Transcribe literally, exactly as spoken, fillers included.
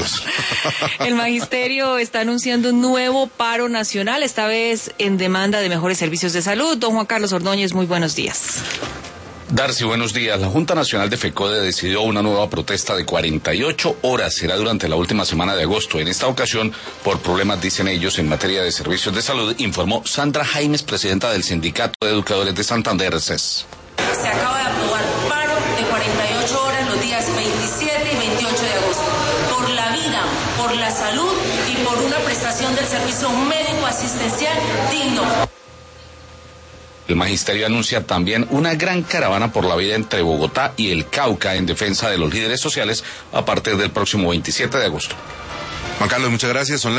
minutos. El magisterio está anunciando un nuevo paro nacional, esta vez en demanda de mejores servicios de salud. Don Juan Carlos Ordóñez, muy buenos días. Darcy, buenos días. La Junta Nacional de FECODE decidió una nueva protesta de cuarenta y ocho horas. Será durante la última semana de agosto. En esta ocasión, por problemas, dicen ellos, en materia de servicios de salud, informó Sandra Jaimes, presidenta del Sindicato de Educadores de Santander, C E S. Se acaba de aprobar paro de cuarenta y ocho horas los días veintisiete y veintiocho de agosto. Por la vida, por la salud y por una prestación del servicio médico asistencial digno. El magisterio anuncia también una gran caravana por la vida entre Bogotá y el Cauca en defensa de los líderes sociales a partir del próximo veintisiete de agosto. Juan Carlos, muchas gracias. Son